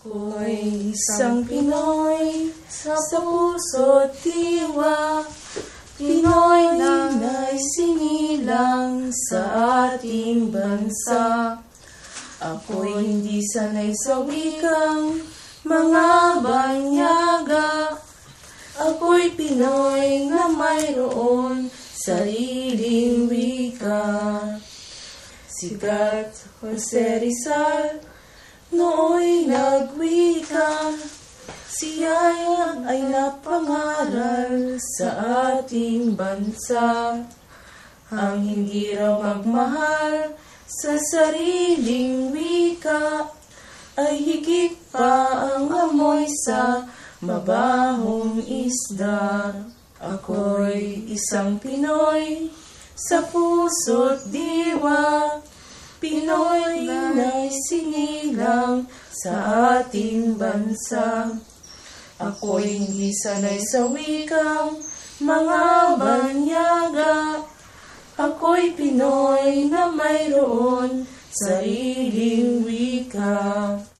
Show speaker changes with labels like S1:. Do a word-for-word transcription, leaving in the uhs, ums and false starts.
S1: Ako'y isang Pinoy sa puso't diwa, Pinoy na sinilang sa ating bansa. Ako'y hindi sanay sa wikang mga banyaga, ako'y Pinoy na mayroon sariling wika. Sikat Jose Rizal nooy nagwika, siya ay napangaral sa ating bansa. Ang hindi raw magmahal sa sariling wika ay higit pa ang amoy sa mabahong isda. Ako'y isang Pinoy sa puso't diwa, Pinoy na sinilang sa ating bansa. Ako'y hindi sanay sa wikang mga banyaga, ako'y Pinoy na mayroon sariling wika.